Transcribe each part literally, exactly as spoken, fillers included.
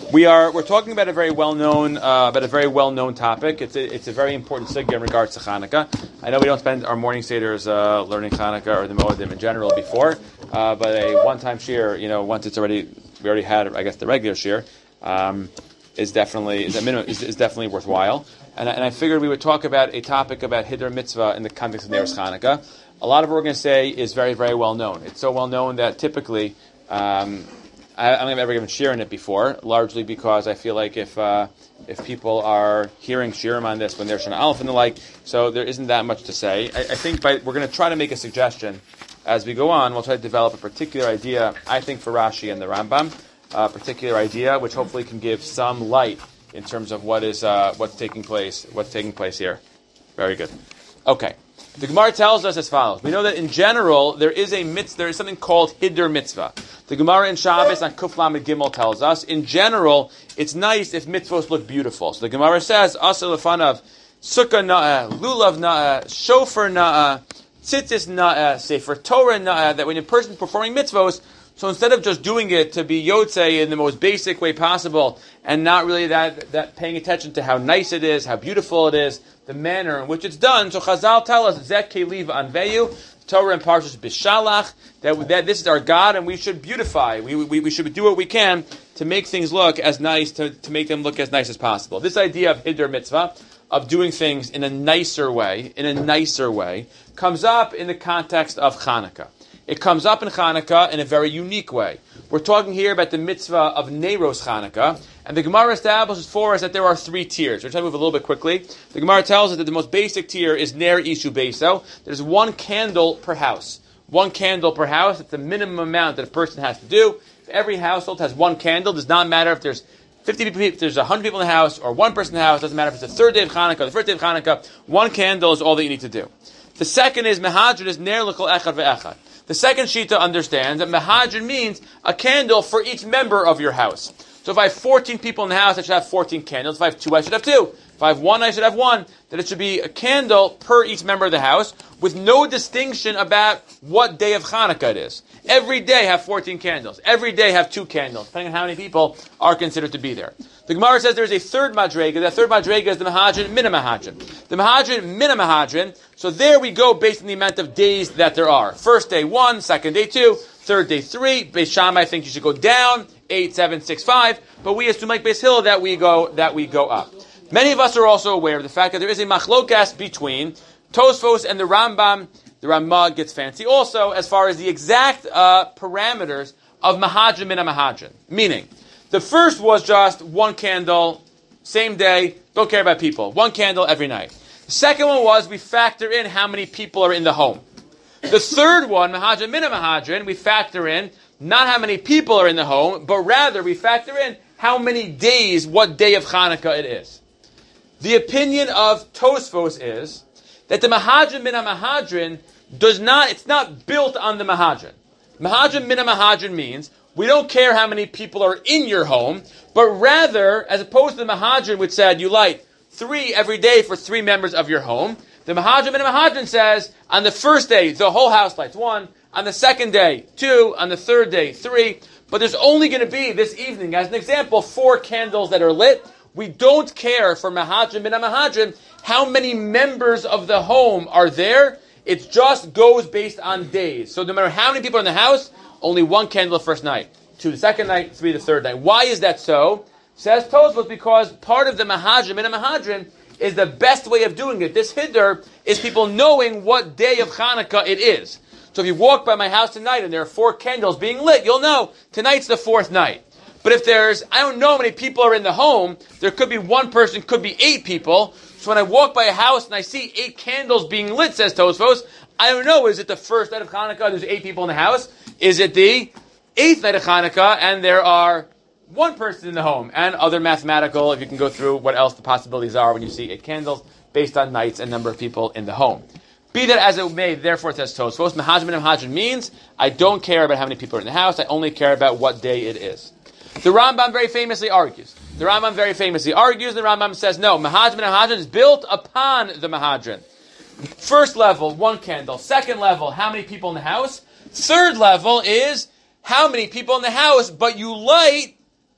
We are we're talking about a very well known uh, about a very well known topic. It's a, it's a very important sugya in regards to Hanukkah. I know we don't spend our morning seders uh, learning Hanukkah or the Moedim in general before, uh, but a one time shir, you know, once it's already we already had, I guess, the regular shir, um, is definitely is, a minimum, is, is definitely worthwhile. And I, and I figured we would talk about a topic about Hiddur Mitzvah in the context of Neiros Hanukkah. A lot of what we're going to say is very very well known. It's so well known that typically. Um, I don't think I've ever given shirim it before, largely because I feel like if uh, if people are hearing shirim on this when they're Shana Aleph and the like, so there isn't that much to say. I, I think by, we're going to try to make a suggestion as we go on. We'll try to develop a particular idea, I think, for Rashi and the Rambam, a particular idea which hopefully can give some light in terms of what is uh, what's taking place, what's taking place here. Very good. Okay. The Gemara tells us as follows. We know that in general, there is a mitzvah, there is something called Hiddur Mitzvah. The Gemara in Shabbos on Kuf Lamed Gimel tells us, in general, it's nice if mitzvahs look beautiful. So the Gemara says, Asa lefanav, Sukkah na'ah, Lulav na'ah, Shofar na'ah, Tzitzis na'ah, Sefer Torah na'ah, that when a person is performing mitzvahs, so instead of just doing it to be yotzei in the most basic way possible, and not really that, that paying attention to how nice it is, how beautiful it is, the manner in which it's done, so Chazal tell us, Zek Keliv Anveyu, Torah and Parshas Bishalach, that, that this is our God, and we should beautify. We, we we should do what we can to make things look as nice, to, to make them look as nice as possible. This idea of Hiddur Mitzvah, of doing things in a nicer way, in a nicer way, comes up in the context of Hanukkah. It comes up in Hanukkah in a very unique way. We're talking here about the mitzvah of Neiros Hanukkah, and the Gemara establishes for us that there are three tiers. We're trying to move a little bit quickly. The Gemara tells us that the most basic tier is Ner Ishu Beiso. There's one candle per house. One candle per house. It's the minimum amount that a person has to do. If every household has one candle, it does not matter if there's fifty people, if there's one hundred people in the house, or one person in the house. It doesn't matter if it's the third day of Hanukkah or the first day of Hanukkah. One candle is all that you need to do. The second is Mehadrin is Ner L'Kol Echad Ve'echad. The second Shita understands that Mehadrin means a candle for each member of your house. So if I have fourteen people in the house, I should have fourteen candles. If I have two, I should have two. If I have one, I should have one. That it should be a candle per each member of the house with no distinction about what day of Hanukkah it is. Every day have fourteen candles. Every day have two candles, depending on how many people are considered to be there. The Gemara says there is a third Madrega. That third Madrega is the Mehadrin Mina Mehadrin. The Mehadrin Mina Mehadrin. So there we go based on the amount of days that there are. First day one, second day two, third day three. Beis Shammai, I think you should go down. Eight, seven, six, five. But we assume like Beis Hillel that we go that we go up. Many of us are also aware of the fact that there is a machlokas between Tosfos and the Rambam. The Ramah gets fancy also as far as the exact uh, parameters of Mahadrin Mina Mahadrin. Meaning, the first was just one candle, same day, don't care about people. One candle every night. The second one was we factor in how many people are in the home. The third one, Mahadrin Mina Mahadrin, we factor in not how many people are in the home, but rather we factor in how many days, what day of Hanukkah it is. The opinion of Tosfos is that the Mahadrin Mina Mahadrin does not, it's not built on the Mahadrin. Mahadrin Mina Mahadrin means we don't care how many people are in your home, but rather, as opposed to the Mahadrin which said you light three every day for three members of your home, the Mahadrin Mina Mahadrin says on the first day the whole house lights one, on the second day two, on the third day three, but there's only going to be this evening, as an example, four candles that are lit. We don't care for Mahadrin Mina Mahadrin how many members of the home are there. It just goes based on days. So no matter how many people are in the house, only one candle the first night, two the second night, three the third night. Why is that so? Says Tosfos, because part of the Mahadrin Mina Mahadrin is the best way of doing it. This Hiddur is people knowing what day of Hanukkah it is. So if you walk by my house tonight and there are four candles being lit, you'll know tonight's the fourth night. But if there's, I don't know how many people are in the home, there could be one person, could be eight people. So when I walk by a house and I see eight candles being lit, says Tosfos, I don't know, is it the first night of Hanukkah, there's eight people in the house? Is it the eighth night of Hanukkah, and there are one person in the home? And other mathematical, if you can go through what else the possibilities are when you see eight candles, based on nights and number of people in the home. Be that as it may, therefore, says Tosfos, Mahadrin Mina Mahadrin means, I don't care about how many people are in the house, I only care about what day it is. The Rambam very famously argues. The Rambam very famously argues, the Rambam says, no, Mahadrin Mina Mahadrin is built upon the Mahadrin. First level, one candle. Second level, how many people in the house? Third level is how many people in the house, but you light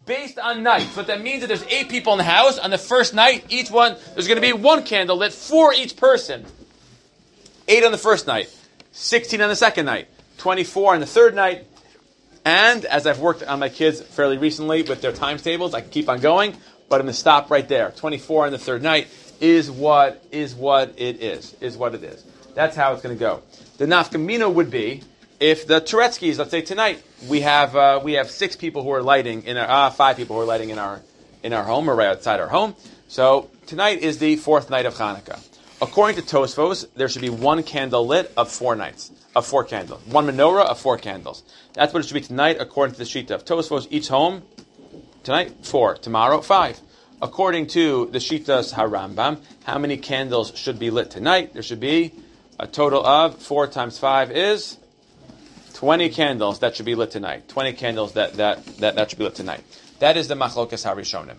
based on nights. What that means is there's eight people in the house. On the first night, each one, there's going to be one candle lit for each person. Eight on the first night, sixteen on the second night, twenty-four on the third night. And as I've worked on my kids fairly recently with their times tables, I can keep on going, but I'm going to stop right there. twenty-four on the third night is what is what it is, is what it is. That's how it's going to go. The nafkamina would be if the Turetsky's, let's say tonight, we have uh, we have six people who are lighting in our uh, five people who are lighting in our in our home or right outside our home. So tonight is the fourth night of Hanukkah. According to Tosfos, there should be one candle lit of four nights, of four candles, one menorah of four candles. That's what it should be tonight, according to the Shita of Tosfos. Each home tonight four, tomorrow five. According to the Shitas HaRambam, how many candles should be lit tonight? There should be a total of four times five is twenty candles that should be lit tonight. twenty candles that, that, that, that should be lit tonight. That is the Machlokas HaRishonim.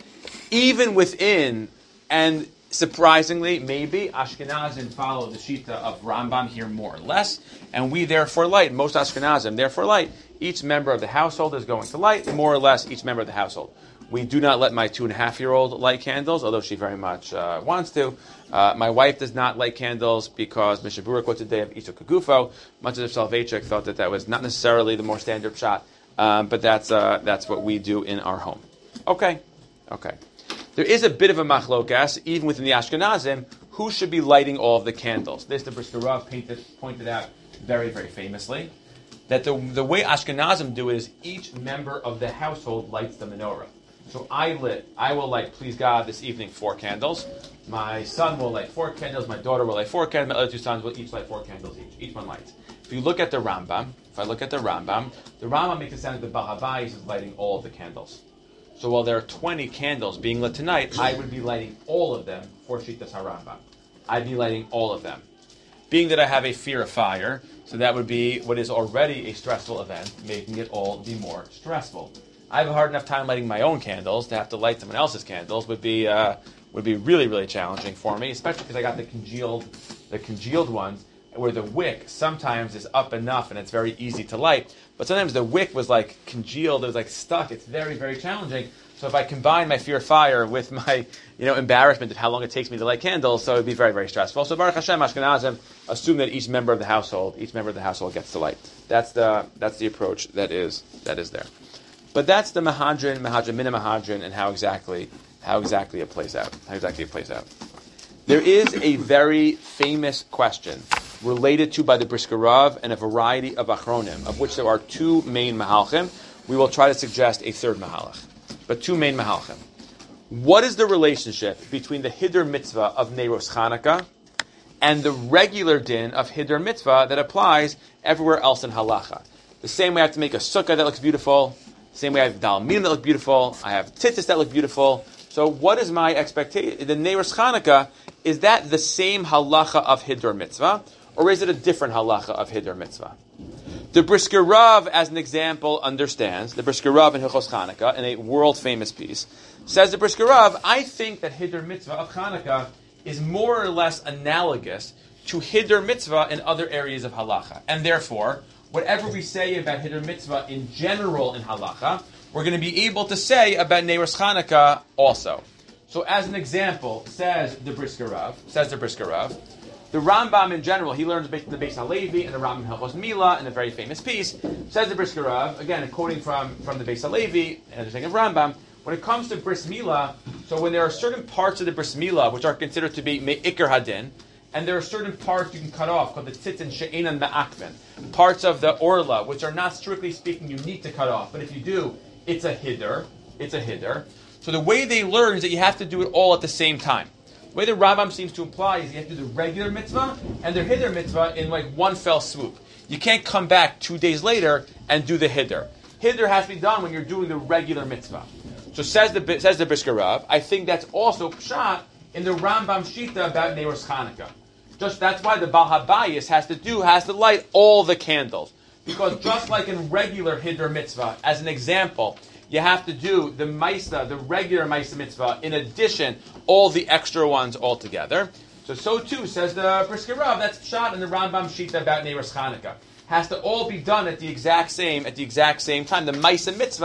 Even within, and surprisingly, maybe, Ashkenazim follow the Shita of Rambam here more or less, and we therefore light, most Ashkenazim therefore light, each member of the household is going to light, more or less each member of the household. We do not let my two and a half year old light candles, although she very much uh, wants to. Uh, my wife does not light candles because Mishnah Berurah quotes today of Isha Kagufo. Much as Soloveitchik thought that that was not necessarily the more standard shot, um, but that's uh, that's what we do in our home. Okay, okay. There is a bit of a machlokas, even within the Ashkenazim, who should be lighting all of the candles. This the Brisker Rav painted, pointed out very, very famously, that the, the way Ashkenazim do it is each member of the household lights the menorah. So I lit, I will light, please God, this evening four candles. My son will light four candles, my daughter will light four candles, my other two sons will each light four candles each. Each one lights. If you look at the Rambam, if I look at the Rambam, the Rambam makes it sound that the Baal HaBayis is lighting all of the candles. So while there are twenty candles being lit tonight, I would be lighting all of them for Shitas HaRambam. I'd be lighting all of them. Being that I have a fear of fire, so that would be what is already a stressful event, making it all the more stressful. I have a hard enough time lighting my own candles. To have to light someone else's candles would be uh, would be really, really challenging for me, especially because I got the congealed the congealed ones, where the wick sometimes is up enough and it's very easy to light, but sometimes the wick was like congealed, it was like stuck. It's very, very challenging. So if I combine my fear of fire with my, you know, embarrassment of how long it takes me to light candles, so it would be very, very stressful. So Baruch Hashem, Ashkenazim assume that each member of the household, each member of the household gets to light. That's the that's the approach that is that is there. But that's the Mahadrin, Mahadrin, Mina Mahadrin, and how exactly how exactly it plays out. How exactly it plays out. There is a very famous question related to by the Brisker Rav and a variety of Achronim, of which there are two main Mahalchim. We will try to suggest a third Mahalach, but two main Mahalchim. What is the relationship between the Hiddur Mitzvah of Neiros Chanukah and the regular din of Hiddur Mitzvah that applies everywhere else in Halacha? The same way I have to make a sukkah that looks beautiful, the same way I have dalminim that look beautiful, I have tzitzis that look beautiful. So what is my expectation? The Neiros Chanukah, is that the same halacha of Hiddur Mitzvah, or is it a different halacha of Hiddur Mitzvah? The Brisker Rav, as an example, understands, the Brisker Rav in Hilchos Chanukah, in a world-famous piece, says the Brisker Rav, I think that Hiddur Mitzvah of Chanukah is more or less analogous to Hiddur Mitzvah in other areas of halacha. And therefore, whatever we say about Hiddur Mitzvah in general in halacha, we're going to be able to say about Neiros Chanukah also. So as an example, says the Brisker Rav, says the Brisker Rav, the Rambam in general, he learns the Beis Halevi and the Rambam Hilchos Mila in a very famous piece, says the Brisker Rav, again, quoting from, from the Beis Halevi, and understanding of Rambam, when it comes to Bris Mila, so when there are certain parts of the Bris Mila which are considered to be Me'ikr Hadin, and there are certain parts you can cut off, called the Tzitzin She'enan Ma'akven, parts of the Orla, which are not strictly speaking you need to cut off, but if you do, it's a Hiddur, it's a Hiddur. So the way they learn is that you have to do it all at the same time. The way the Rambam seems to imply is you have to do the regular mitzvah and the Hiddur mitzvah in like one fell swoop. You can't come back two days later and do the Hiddur. Hiddur has to be done when you're doing the regular mitzvah. So says the says the Brisker Rav, I think that's also pshat in the Rambam Shita about Neiros Chanukah. Just that's why the Baal HaBayis has to do has to light all the candles, because just like in regular Hiddur mitzvah, as an example, you have to do the Maisa, the regular Maisa mitzvah, in addition, all the extra ones all together. So, so too, says the Brisker Rav, that's pshat in the Rambam Shita about Neiros Chanukah. Has to all be done at the exact same, at the exact same time. The Maisa mitzvah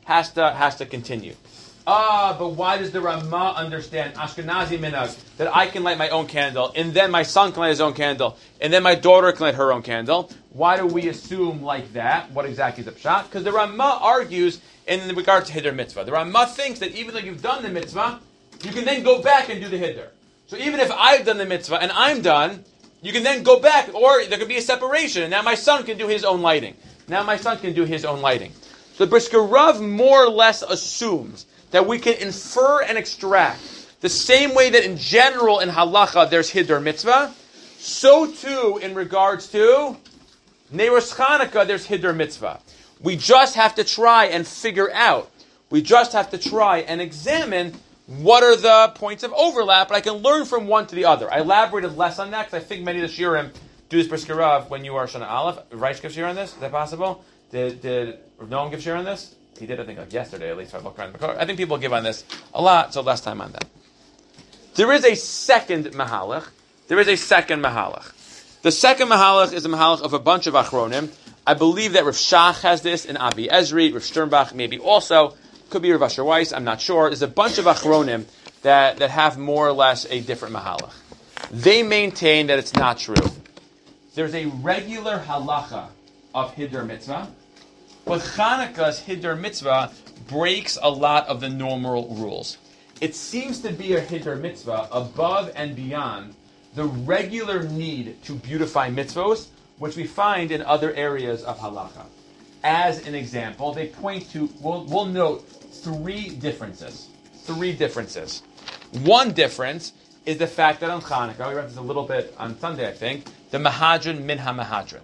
has to has to continue. Ah, but why does the Ramah understand Ashkenazi minhag that I can light my own candle, and then my son can light his own candle, and then my daughter can light her own candle? Why do we assume like that? What exactly is the pshat? Because the Ramah argues in regard to Hiddur mitzvah. The Ramah thinks that even though you've done the mitzvah, you can then go back and do the Hiddur. So even if I've done the mitzvah and I'm done, you can then go back, or there could be a separation, and now my son can do his own lighting. Now my son can do his own lighting. So the Brisker Rav more or less assumes that we can infer and extract the same way that in general in halacha there's Hiddur mitzvah, so too in regards to Neiros Chanukah there's Hiddur mitzvah. We just have to try and figure out, we just have to try and examine what are the points of overlap, but I can learn from one to the other. I elaborated less on that because I think many of the shiurim do this Brisker Rav when you are Shana Aleph. Reish gives shiur on this? Is that possible? Did, did no one give shiur on this? He did, I think, like yesterday, at least, if I look around the car. I think people give on this a lot, so less time on that. There is a second mahalach. There is a second mahalach. The second mahalach is a mahalach of a bunch of achronim. I believe that Rav Shach has this, and Avi Ezri, Rav Sternbach, maybe also. Could be Rav Asher Weiss, I'm not sure. There's a bunch of achronim that, that have more or less a different mahalach. They maintain that it's not true. There's a regular halacha of Hiddur mitzvah, but Chanukah's Hiddur mitzvah breaks a lot of the normal rules. It seems to be a Hiddur mitzvah above and beyond the regular need to beautify mitzvos, which we find in other areas of halacha. As an example, they point to, we'll, we'll note three differences. Three differences. One difference is the fact that on Chanukah, we read this a little bit on Sunday, I think, the Mahadran min ha-Mahadran.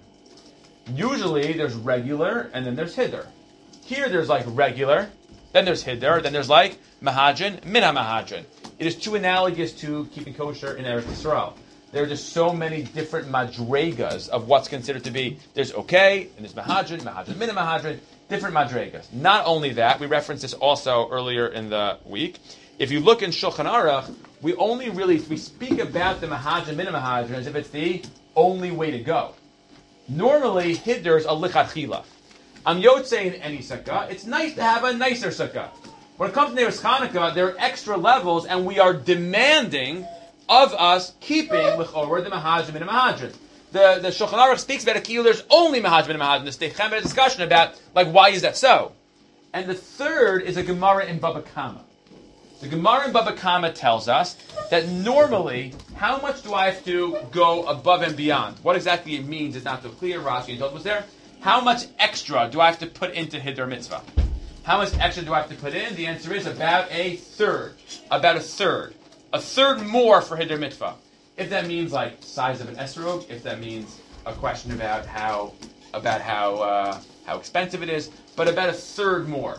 Usually there's regular and then there's Hiddur. Here there's like regular, then there's Hiddur, then there's like Mahadran min ha-Mahadran. It is too analogous to keeping kosher in Eretz Yisrael. There are just so many different madregas of what's considered to be, there's okay, and there's Mahadran, Mahadran min ha-Mahadran, different madregas. Not only that, we referenced this also earlier in the week. If you look in Shulchan Aruch, we only really, we speak about the Mahadran min ha-Mahadran as if it's the only way to go. Normally, Hiddur is a lichatchila. I'm yotzei in any sukkah. It's nice to have a nicer sukkah. When it comes to Neiros Chanukah, there are extra levels, and we are demanding of us keeping l'chorah the Mahadran min ha-Mahadran. The the Shulchan Aruch speaks about a kiyul. There's only Mahadran min ha-Mahadran. There's a discussion about like why is that so. And the third is a Gemara in Baba Kama. The Gemara in Baba Kama tells us that normally, how much do I have to go above and beyond? What exactly it means is not so clear. Rashi told us there. How much extra do I have to put into Hiddur mitzvah? How much extra do I have to put in? The answer is about a third. About a third. A third more for Hiddur mitzvah. If that means like size of an esrog, if that means a question about how about how uh, how expensive it is, but about a third more.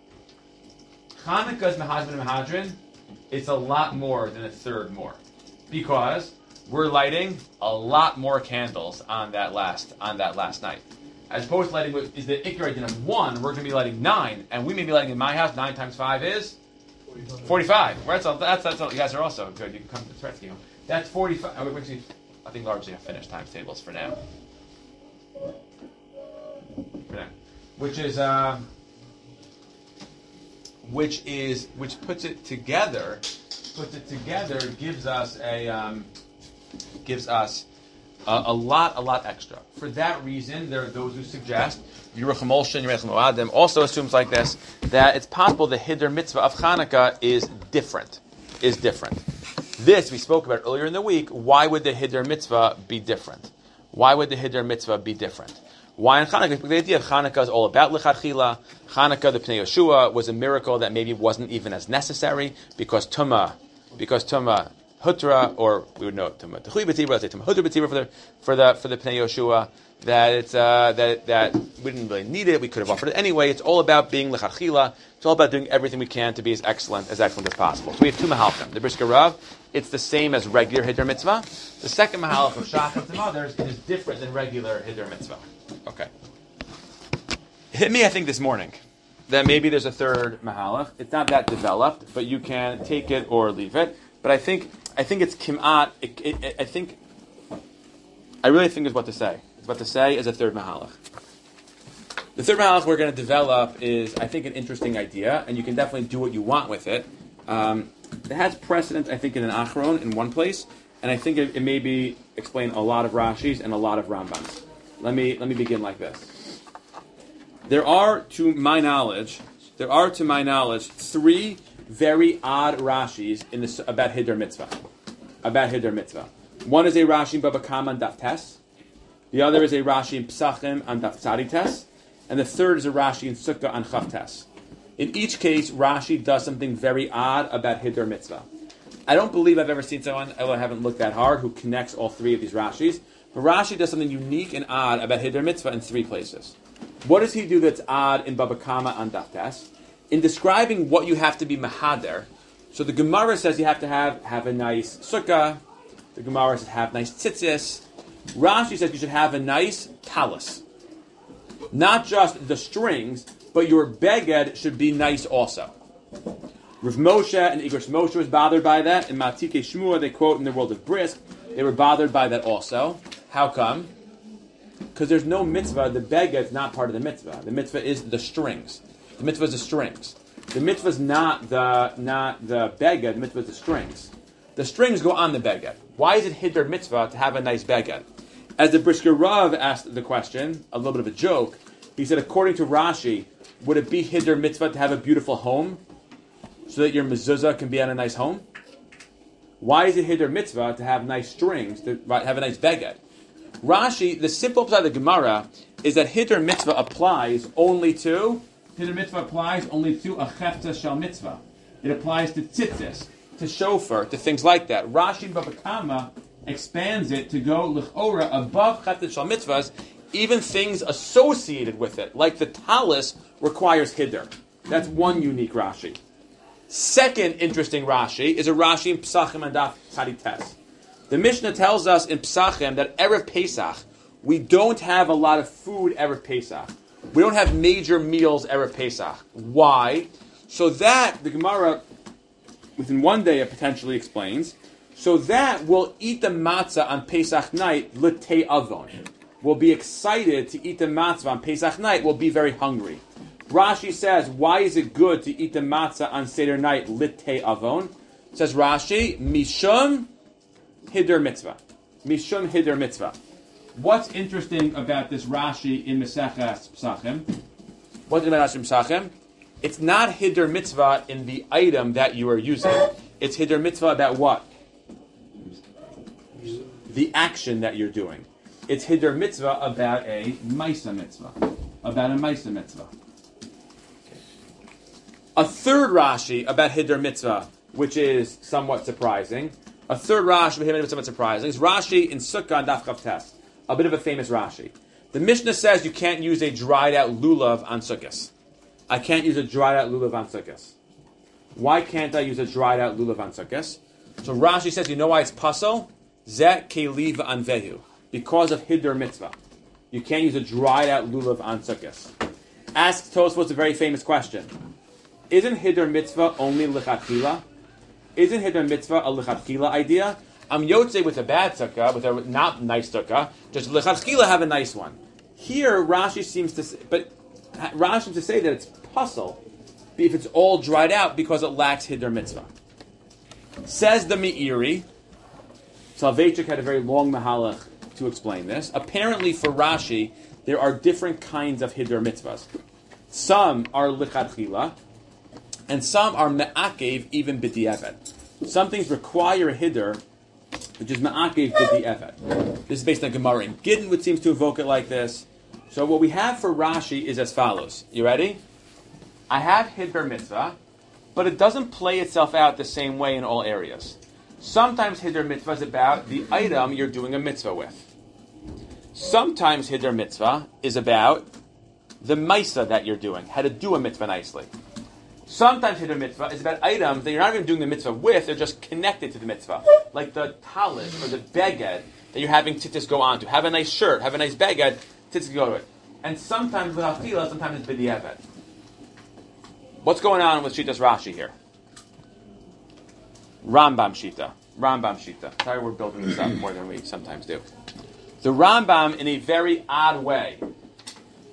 Chanukah's Mahadran and Mahadran, it's a lot more than a third more, because we're lighting a lot more candles on that last on that last night. As opposed to lighting with, is the Ikar din of one, we're going to be lighting nine, and we may be lighting in my house. Nine times five is forty-five. Well, that's, that's, that's, that's, you guys are also good. You can come to the Turetsky home. That's forty-five. Oh, we actually, I think largely have finished times tables for now. For now, which is. Uh, Which is which puts it together, puts it together, gives us a um, gives us a, a lot, a lot extra. For that reason, there are those who suggest Yerucham Olshin, Yerucham Oadim also assumes like this that it's possible the Hiddur mitzvah of Chanukah is different, is different. This we spoke about earlier in the week. Why would the Hiddur mitzvah be different? Why would the Hiddur mitzvah be different? Why in Chanukah? Because the idea of Chanukah is all about lichatchila. Chanukah, the Pnei Yeshua, was a miracle that maybe wasn't even as necessary because Tumah, because Tumah Hutra, or we would know Tumah Techli B'Tibra, let's say Tumah Hutra B'Tibra for the for the for the Pnei Yeshua. That it's uh, that that we didn't really need it. We could have offered it anyway. It's all about being lichatchila. It's all about doing everything we can to be as excellent as excellent as possible. So we have two mahalchim. The Brisker Rav, it's the same as regular Hiddur mitzvah. The second mahalach of Shachar and others is different than regular Hiddur mitzvah. Okay. It hit me, I think, this morning that maybe there's a third mahalach. It's not that developed, but you can take it or leave it. But I think I think it's kim'at. It, it, it, I think I really think is what to say. It's what to say is a third mahalach. The third halach we're going to develop is, I think, an interesting idea, and you can definitely do what you want with it. Um, it has precedent, I think, in an Achron in one place, and I think it, it may be explain a lot of Rashis and a lot of Rambams. Let me let me begin like this. There are, to my knowledge, there are, to my knowledge, three very odd Rashis in this about Hiddur Mitzvah. About Hiddur Mitzvah. One is a Rashi in Baba Kama on Daf Tes. The other is a Rashi in Psachim on Daf Tzadi Tes. And the third is a Rashi in Sukkah on Chav Tes. In each case, Rashi does something very odd about Hiddur Mitzvah. I don't believe I've ever seen someone, although I haven't looked that hard, who connects all three of these Rashis. But Rashi does something unique and odd about Hiddur Mitzvah in three places. What does he do that's odd in Baba Kama on Daf Tes? In describing what you have to be mahader, so the Gemara says you have to have, have a nice sukkah. The Gemara says have nice tzitzis. Rashi says you should have a nice talis. Not just the strings, but your beged should be nice also. Rav Moshe and Igros Moshe was bothered by that. In Matike Shmua, they quote in the world of Brisk, they were bothered by that also. How come? Because there's no mitzvah. The beged is not part of the mitzvah. The mitzvah is the strings. The mitzvah is the strings. The mitzvah is not the not the beged. The mitzvah is the strings. The strings go on the beged. Why is it Hiddur Mitzvah to have a nice beged? As the Brisker Rav asked the question, a little bit of a joke, he said, according to Rashi, would it be Hiddur Mitzvah to have a beautiful home so that your mezuzah can be on a nice home? Why is it Hiddur Mitzvah to have nice strings, to have a nice beged? Rashi, the simple side of the Gemara is that Hiddur Mitzvah applies only to, Hiddur Mitzvah applies only to a Chefta Shel Mitzvah. It applies to tzitzis, to shofar, to things like that. Rashi in Baba Kama expands it to go l'chora above Chefta Shel Mitzvahs, even things associated with it, like the talis, requires Hiddur. That's one unique Rashi. Second interesting Rashi is a Rashi in Psachim and Daf Tzadi Tes. The Mishnah tells us in Psachim that Erev Pesach, we don't have a lot of food Erev Pesach. We don't have major meals Erev Pesach. Why? So that, the Gemara, within one day, it potentially explains, so that we'll eat the matzah on Pesach night, l'tei avon. We'll be excited to eat the matzah on Pesach night. We'll be very hungry. Rashi says, why is it good to eat the matzah on Seder night, l'tei avon? Says Rashi, mishum Hiddur Mitzvah. Mishum Hiddur Mitzvah. What's interesting about this Rashi in Maseches Psachim? What's about Rashi in Psachim? It's not Hiddur Mitzvah in the item that you are using. It's Hiddur Mitzvah about what? The action that you're doing. It's Hiddur Mitzvah about a Maisa Mitzvah. About a Maisa Mitzvah. A third Rashi about Hiddur Mitzvah, which is somewhat surprising. A third Rashi about Hiddur Mitzvah somewhat surprising is Rashi in Sukkah and Daf Chav Tes. A bit of a famous Rashi. The Mishnah says you can't use a dried out lulav on Sukkot. I can't use a dried out lulav on Sukkot. Why can't I use a dried out lulav on Sukkot? So Rashi says, you know why it's pasal? Zet keliv anvehu. Because of Hiddur Mitzvah. You can't use a dried out lulav on Sukkot. Asks Tosfos a very famous question. Isn't Hiddur Mitzvah only lichatchila? Isn't Hiddur Mitzvah a lichatchila idea? I'm yotze with a bad sukkah, with a not nice sukkah. Just lechatchila have a nice one. Here, Rashi seems to say, but Rashi seems to say that it's puzzle if it's all dried out because it lacks Hiddur Mitzvah. Says the Meiri. Soloveitchik had a very long mahalach to explain this. Apparently, for Rashi, there are different kinds of Hiddur Mitzvahs. Some are lichatchila, and some are me'akev, even b'di'evet. Some things require a Hiddur, which is ma'akev b'di'evet. This is based on Gemara in Gittin, which seems to evoke it like this. So what we have for Rashi is as follows. You ready? I have Hiddur Mitzvah, but it doesn't play itself out the same way in all areas. Sometimes Hiddur Mitzvah is about the item you're doing a mitzvah with. Sometimes Hiddur Mitzvah is about the maisa that you're doing, how to do a mitzvah nicely. Sometimes Hiddur Mitzvah is about items that you're not even doing the mitzvah with, they're just connected to the mitzvah. Like the talis or the beged that you're having tzitzis go on to. Have a nice shirt, have a nice beged, tzitzis go to it. And sometimes with hafila, sometimes it's b'di'evet. What's going on with Shitas Rashi here? Rambam Shita. Rambam Shita. Sorry we're building this up more than we sometimes do. The Rambam, in a very odd way,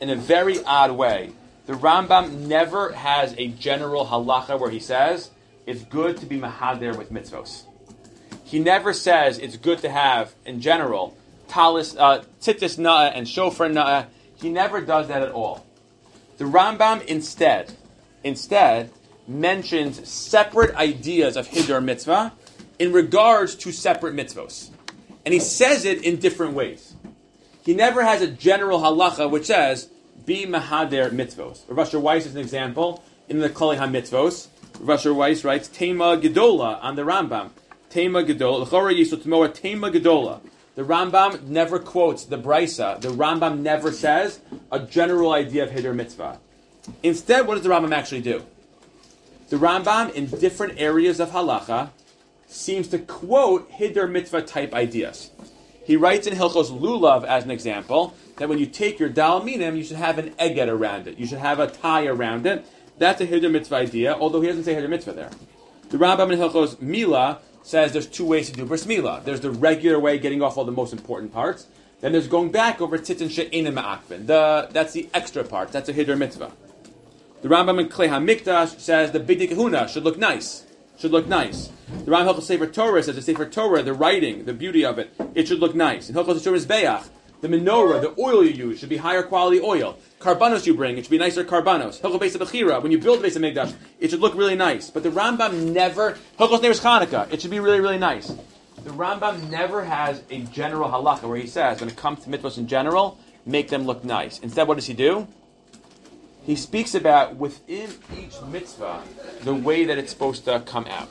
in a very odd way. The Rambam never has a general halacha where he says it's good to be mahader with mitzvos. He never says it's good to have, in general, talis, uh, tzitzis na'ah and shofar na'ah. He never does that at all. The Rambam instead, instead mentions separate ideas of hidur mitzvah in regards to separate mitzvos. And he says it in different ways. He never has a general halacha which says, be mahader mitzvos. Rav Asher Weiss is an example in the Klali HaMitzvos. Rav Asher Weiss writes, Tema Gedola on the Rambam. Tema Gedola. L'chora Yisot Moa Tema Gedola. The Rambam never quotes the Brisa. The Rambam never says a general idea of hidur mitzvah. Instead, what does the Rambam actually do? The Rambam, in different areas of halacha, seems to quote hidur mitzvah type ideas. He writes in Hilchos Lulav, as an example, that when you take your dal minim, you should have an eged around it. You should have a tie around it. That's a hidur mitzvah idea, although he doesn't say hidur mitzvah there. The Rambam in Hilchos Mila says there's two ways to do bris milah. There's the regular way, getting off all the most important parts. Then there's going back over tzitzin she'enim ma'akvin. The That's the extra part. That's a hidur mitzvah. The Rambam in Klei HaMikdash says the bigdei kahuna should look nice. Should look nice. The Rambam in Hilchos Sefer Torah says the Sefer Torah, the writing, the beauty of it, it should look nice. In Hilchos Torah Mizbeach, the menorah, the oil you use should be higher quality oil. Karbanos you bring, it should be nicer karbanos. Hilchos Beis HaBechira, when you build the Beis HaMikdash, it should look really nice. But the Rambam never, Hilchos Neiros Chanukah, it should be really, really nice. The Rambam never has a general halacha where he says, when it comes to mitzvahs in general, make them look nice. Instead, what does he do? He speaks about within each mitzvah the way that it's supposed to come out.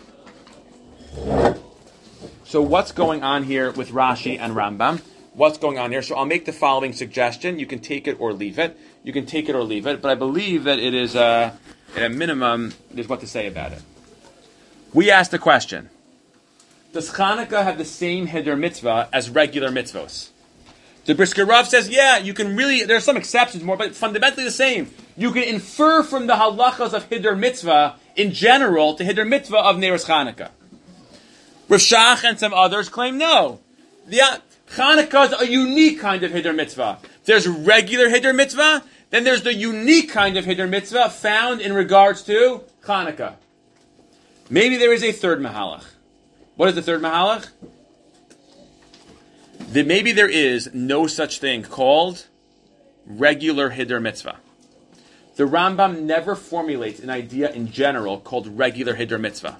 So what's going on here with Rashi and Rambam? What's going on here? So I'll make the following suggestion. You can take it or leave it. You can take it or leave it, but I believe that it is, uh, at a minimum, there's what to say about it. We asked the question, does Chanukah have the same hidur mitzvah as regular mitzvos? The Brisker Rav says, yeah, you can really, there are some exceptions more, but fundamentally the same. You can infer from the halachas of hidur mitzvah in general to hidur mitzvah of Neiros Chanukah. Rav Shach and some others claim no. The Chanukah is a unique kind of hidur mitzvah. There's regular hidur mitzvah, then there's the unique kind of hidur mitzvah found in regards to Chanukah. Maybe there is a third mahalach. What is the third mahalach? That maybe there is no such thing called regular hidur mitzvah. The Rambam never formulates an idea in general called regular hidur mitzvah.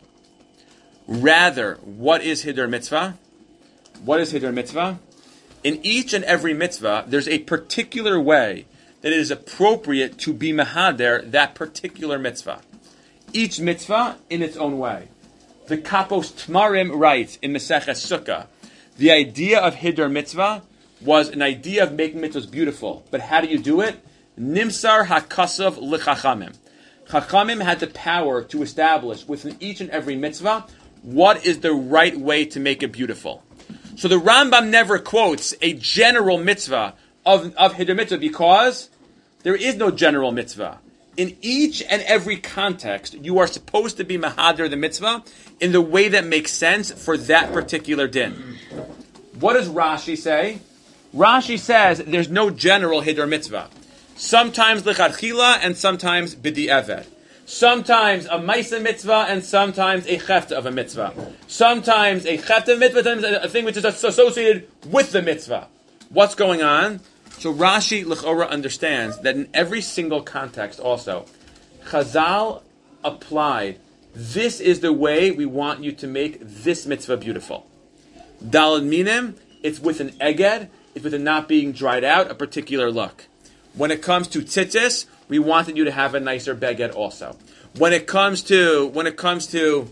Rather, what is hidur mitzvah? What is hidur mitzvah? In each and every mitzvah, there's a particular way that it is appropriate to be mahader that particular mitzvah. Each mitzvah in its own way. The Kapos Tmarim writes in Maseches Sukkah, the idea of hidur mitzvah was an idea of making mitzvahs beautiful. But how do you do it? Nimsar hakasav l'chachamim. Chachamim had the power to establish within each and every mitzvah what is the right way to make it beautiful. So the Rambam never quotes a general mitzvah of, of hidur mitzvah because there is no general mitzvah. In each and every context, you are supposed to be mahader the mitzvah in the way that makes sense for that particular din. What does Rashi say? Rashi says there's no general hidur mitzvah. Sometimes lechatchila and sometimes b'di'evet. Sometimes a maisa mitzvah and sometimes a chefta of a mitzvah. Sometimes a chefta mitzvah, sometimes a thing which is associated with the mitzvah. What's going on? So Rashi l'chora understands that in every single context also, Chazal applied, this is the way we want you to make this mitzvah beautiful. Daled minim, it's with an eged, it's with it not being dried out, a particular look. When it comes to tzitzis, we wanted you to have a nicer beged also. When it comes to when it comes to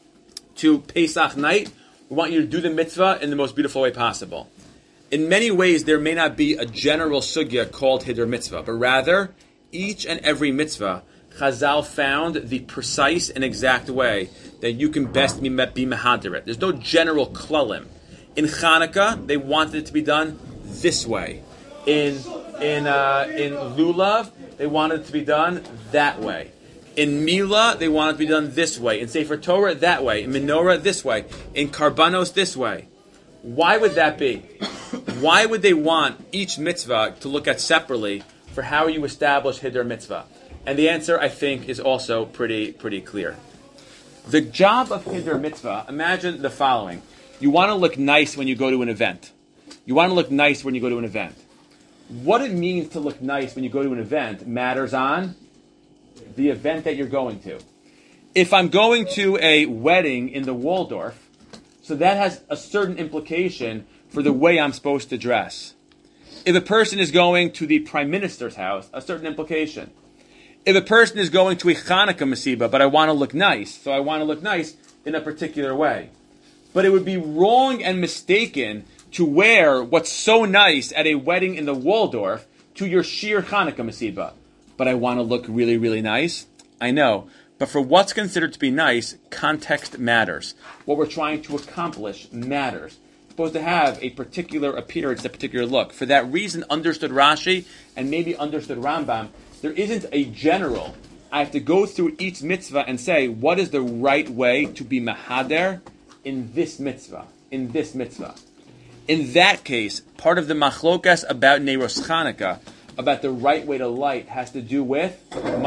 to Pesach night, we want you to do the mitzvah in the most beautiful way possible. In many ways, there may not be a general sugya called hidur mitzvah, but rather, each and every mitzvah, Chazal found the precise and exact way that you can best be, be mehader it. There's no general klalim. In Chanukah, they wanted it to be done this way. In in uh, in Lulav, they wanted it to be done that way. In Mila, they wanted it to be done this way. In Sefer Torah, that way. In Menorah, this way. In Karbanos, this way. Why would that be? Why would they want each mitzvah to look at separately for how you establish Hiddur Mitzvah? And the answer, I think, is also pretty pretty clear. The job of Hiddur Mitzvah, imagine the following. You want to look nice when you go to an event. You want to look nice when you go to an event. What it means to look nice when you go to an event matters on the event that you're going to. If I'm going to a wedding in the Waldorf, so that has a certain implication for the way I'm supposed to dress. If a person is going to the Prime Minister's house, a certain implication. If a person is going to a Hanukkah Masiba, but I want to look nice, so I want to look nice in a particular way. But it would be wrong and mistaken to wear what's so nice at a wedding in the Waldorf to your sheer Hanukkah Masiba. But I want to look really, really nice. I know. But for what's considered to be nice, context matters. What we're trying to accomplish matters. It's supposed to have a particular appearance, a particular look. For that reason, understood Rashi, and maybe understood Rambam, there isn't a general. I have to go through each mitzvah and say, what is the right way to be mahader in this mitzvah? In this mitzvah. In that case, part of the machlokas about Neiros Chanukah, about the right way to light, has to do with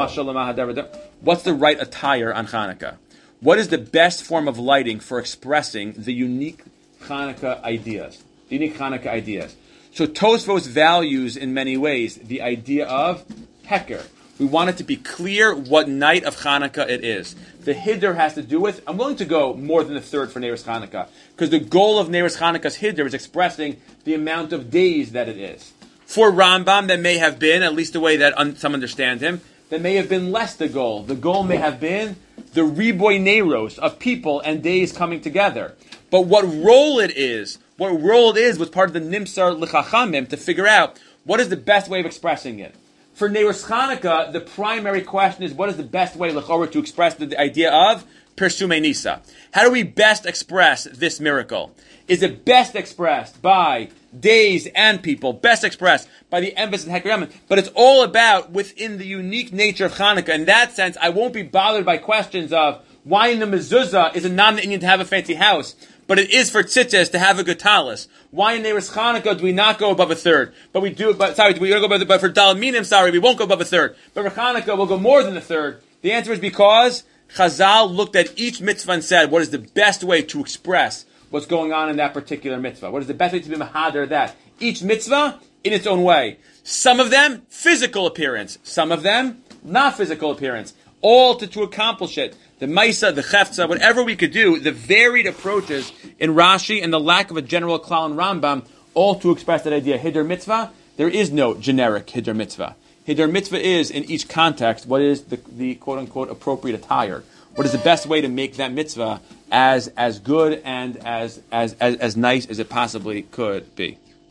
what's the right attire on Chanukah? What is the best form of lighting for expressing the unique Chanukah ideas? The unique Chanukah ideas. So Tosfos values in many ways the idea of Heker. We want it to be clear what night of Chanukah it is. The Hiddur has to do with, I'm willing to go more than a third for Neiros Chanukah, because the goal of Neiros Chanukah's Hiddur is expressing the amount of days that it is. For Rambam, that may have been, at least the way that un- some understand him, that may have been less the goal. The goal may have been the Riboy Neiros of people and days coming together. But what role it is, what role it is was part of the Nimsar L'Chachamim to figure out what is the best way of expressing it. For Neiros Chanukah, the primary question is what is the best way l'chorah to express the, the idea of Persume Nisa? How do we best express this miracle? Is it best expressed by days and people? Best expressed by the emphasis in Heker? But it's all about within the unique nature of Chanukah. In that sense, I won't be bothered by questions of why in the mezuzah is it not an Indian to have a fancy house, but it is for tzitzis to have a good talis. Why in Neiros Chanukah do we not go above a third? But we do, but sorry, we don't go above the, but for Dal Minim, sorry, we won't go above a third. But for Chanukah, we'll go more than a third. The answer is because Chazal looked at each mitzvah and said, what is the best way to express what's going on in that particular mitzvah? What is the best way to be mahader that? Each mitzvah in its own way. Some of them, physical appearance. Some of them, not physical appearance. All to, to accomplish it. The Maisa, the Chefza, whatever we could do, the varied approaches in Rashi and the lack of a general klal in Rambam, all to express that idea. Hiddur Mitzvah, there is no generic Hiddur Mitzvah. Hiddur Mitzvah is, in each context, what is the, the quote-unquote appropriate attire. What is the best way to make that mitzvah as as good and as as as, as nice as it possibly could be.